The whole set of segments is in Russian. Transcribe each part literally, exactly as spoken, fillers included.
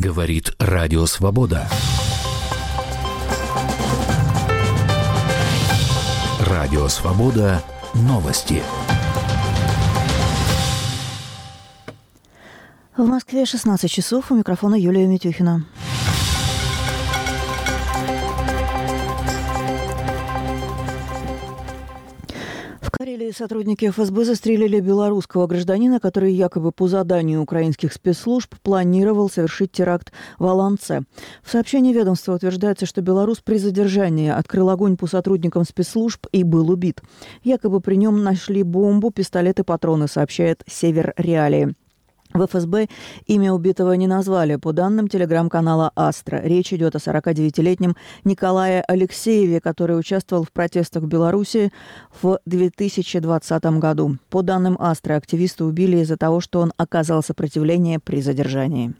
Говорит Радио Свобода. Радио Свобода. Новости. В Москве шестнадцать часов. У микрофона Юлия Митюхина. В Карелии сотрудники эф эс бэ застрелили белорусского гражданина, который якобы по заданию украинских спецслужб планировал совершить теракт в Аланце. В сообщении ведомства утверждается, что белорус при задержании открыл огонь по сотрудникам спецслужб и был убит. Якобы при нем нашли бомбу, пистолет и патроны, сообщает Север Реалии. В эф эс бэ имя убитого не назвали. По данным телеграм-канала «Астра», речь идет о сорокадевятилетнем Николае Алексееве, который участвовал в протестах в Беларуси в две тысячи двадцатом году. По данным «Астры», активиста убили из-за того, что он оказал сопротивление при задержании.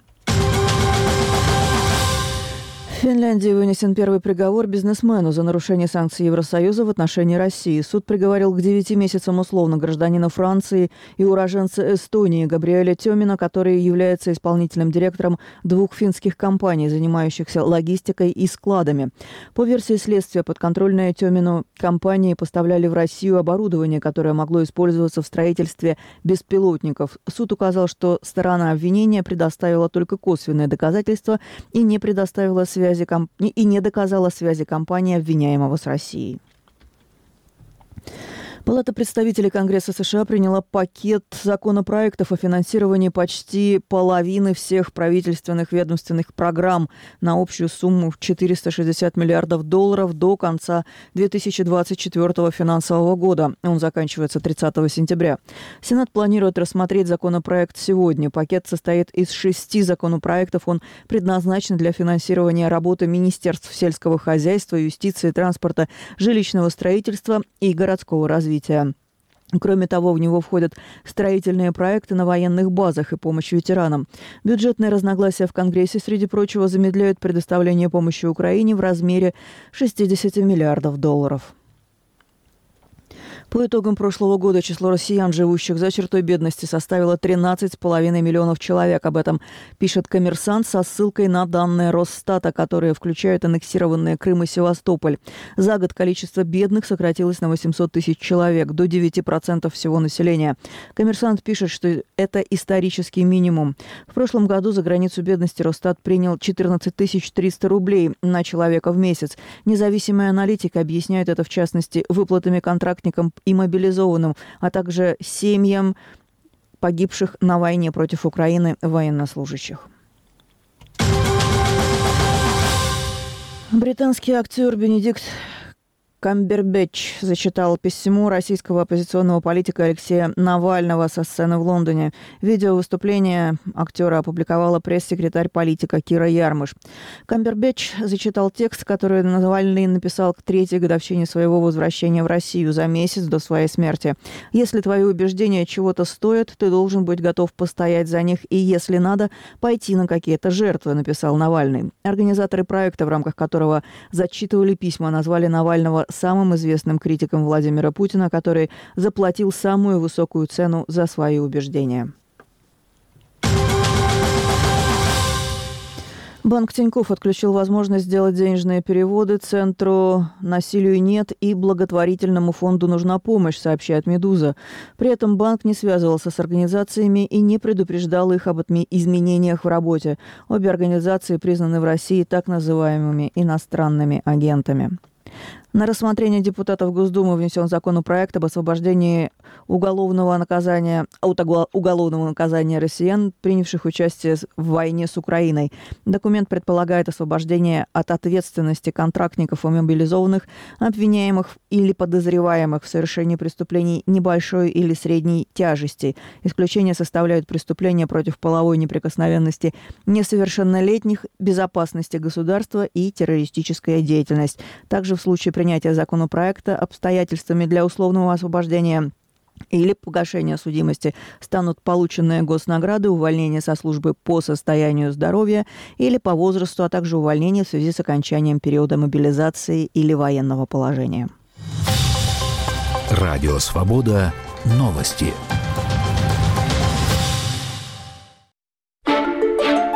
В Финляндии вынесен первый приговор бизнесмену за нарушение санкций Евросоюза в отношении России. Суд приговорил к девяти месяцам условно гражданина Франции и уроженца Эстонии Габриэля Тёмина, который является исполнительным директором двух финских компаний, занимающихся логистикой и складами. По версии следствия, подконтрольные Тёмину компании поставляли в Россию оборудование, которое могло использоваться в строительстве беспилотников. Суд указал, что сторона обвинения предоставила только косвенные доказательства и не предоставила связи и не доказала связи компании обвиняемого с Россией. Палата представителей Конгресса США приняла пакет законопроектов о финансировании почти половины всех правительственных ведомственных программ на общую сумму в четыреста шестьдесят миллиардов долларов до конца две тысячи двадцать четвёртого финансового года. Он заканчивается тридцатого сентября. Сенат планирует рассмотреть законопроект сегодня. Пакет состоит из шести законопроектов. Он предназначен для финансирования работы Министерств сельского хозяйства, юстиции, транспорта, жилищного строительства и городского развития. Кроме того, в него входят строительные проекты на военных базах и помощь ветеранам. Бюджетные разногласия в Конгрессе, среди прочего, замедляют предоставление помощи Украине в размере шестьдесят миллиардов долларов. По итогам прошлого года число россиян, живущих за чертой бедности, составило тринадцать с половиной миллионов человек. Об этом пишет «Коммерсант» со ссылкой на данные Росстата, которые включают аннексированные Крым и Севастополь. За год количество бедных сократилось на восемьсот тысяч человек, до девяти процентов всего населения. «Коммерсант» пишет, что это исторический минимум. В прошлом году за границу бедности Росстат принял четырнадцать тысяч триста рублей на человека в месяц. Независимые аналитики объясняют это, в частности, выплатами контрактникам и мобилизованным, а также семьям погибших на войне против Украины военнослужащих. Британский актер Бенедикт Камбербэтч зачитал письмо российского оппозиционного политика Алексея Навального со сцены в Лондоне. Видео выступления актера опубликовала пресс-секретарь политика Кира Ярмыш. Камбербэтч зачитал текст, который Навальный написал к третьей годовщине своего возвращения в Россию за месяц до своей смерти. «Если твои убеждения чего-то стоят, ты должен быть готов постоять за них и, если надо, пойти на какие-то жертвы», написал Навальный. Организаторы проекта, в рамках которого зачитывали письма, назвали Навального самым известным критиком Владимира Путина, который заплатил самую высокую цену за свои убеждения. Банк Тинькофф отключил возможность сделать денежные переводы Центру «Насилию нет» и благотворительному фонду «Нужна помощь», сообщает «Медуза». При этом банк не связывался с организациями и не предупреждал их об изменениях в работе. Обе организации признаны в России так называемыми иностранными агентами. На рассмотрение депутатов Госдумы внесен законопроект об освобождении уголовного наказания, от уголовного наказания россиян, принявших участие в войне с Украиной. Документ предполагает освобождение от ответственности контрактников и мобилизованных, обвиняемых или подозреваемых в совершении преступлений небольшой или средней тяжести. Исключение составляют преступления против половой неприкосновенности несовершеннолетних, безопасности государства и террористическая деятельность. Также в случае принятия законопроекта обстоятельствами для условного освобождения или погашения судимости станут полученные госнаграды, увольнение со службы по состоянию здоровья или по возрасту, а также увольнение в связи с окончанием периода мобилизации или военного положения. Радио «Свобода». Новости.